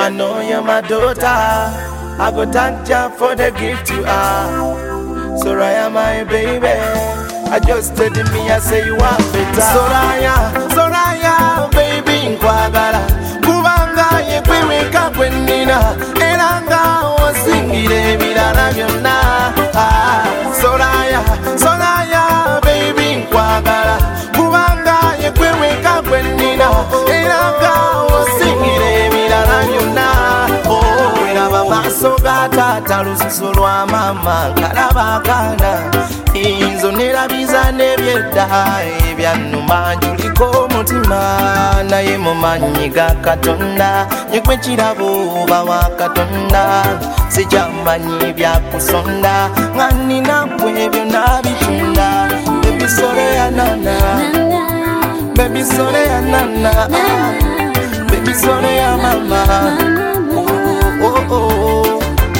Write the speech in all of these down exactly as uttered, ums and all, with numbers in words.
I know you're my daughter. I go thank you for the gift you are. Soraya, my baby. I just told me, I say you are better. Soraya, Soraya, baby, Nkwagala. Kubanga ye kweweka kwenina. Elanga osingire bilala byonna. Soraya, Soraya, baby, Nkwagala. Kubanga ye kweweka kwenina. Elanga osingire bilala byonna. Oh, elaba maso ga tata lususu lwa mama nkalaba akaana. Inzo nerabiza nebyedda ebyannuma njuliko omutima naye mumanyi ga Katonda nyekwe kirabo oba wa Katonda sijamanyi byakusonda nga nina gwe byonna bitunda baby Soraya nana baby Soraya nana baby Soraya mama oh oh oh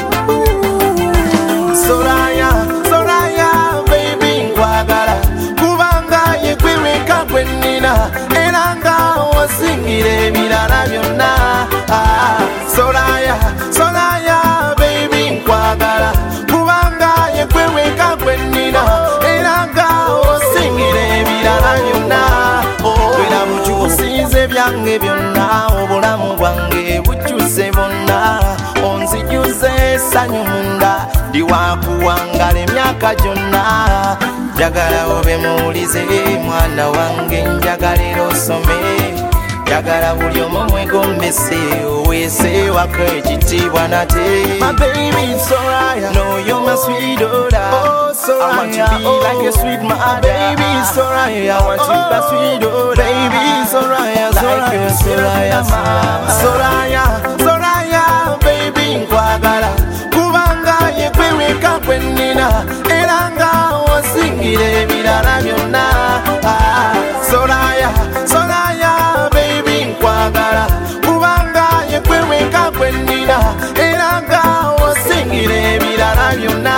Soraya Soraya baby Nkwagala kubanga ye kweweka kwenina elanga osingire bilala byonna Soraya Soraya baby Nkwagala kubanga ye kweweka kwenina elanga osingire bilala byonna wera bukyusize byange byonna obulamu bwange bukyuse bonna onzijuze essanyu munda ndiwakuwangala emyaka gyonna njagala obe muwulize mwana wange njagalira osome njagala buli omu mwegombese oweese wako ekitiibwa nate my baby Soraya no you're my sweet daughter oh Soraya I want to be oh, like a sweet mother baby Soraya I want to be a sweet daughter baby Soraya Soraya Soraya Soraya Soraya baby Nkwagala kubanga ye kweweka kwenina elanga osingire bilala byonna Soraya Soraya baby Nkwagala kubanga ye kweweka kwenina elanga osingire bilala byonna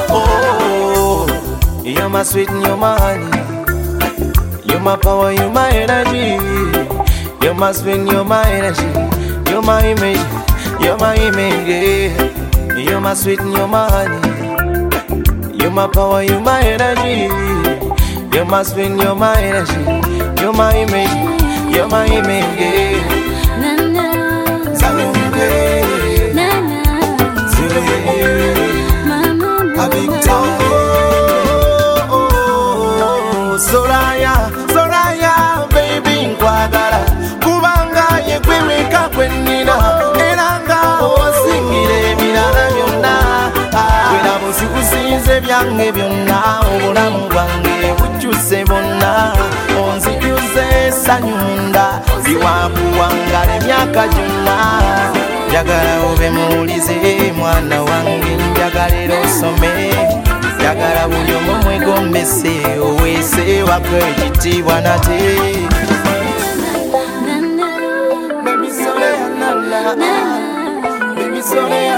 oh you're my sweet and you're my honey you're my power you're my energy you're my sweet and you're my energy you're my image you're my image yeah. You're my sweet and you're my honey. You're my power, you're my energy. You're my sweet and you're my energy. You're my image, you're my image, yeah. Na na, Zalunge, na na, Zile, mama, a big time. Oh, oh, oh, Soraya, Soraya, baby Nkwagala. Kubanga ye kweweka kwenina. Elanga osingire bilala byonna. Wera busikusinze byange byonna obulamu bwange bukyuse bonna onzijuze essanyu munda biwakuwangala emyaka gyonna njagala obe muwulize mwana wange njagalira osome njagala buli omu mwegombese oweese wako ekitiibwa nate baby Soraya nana baby Soraya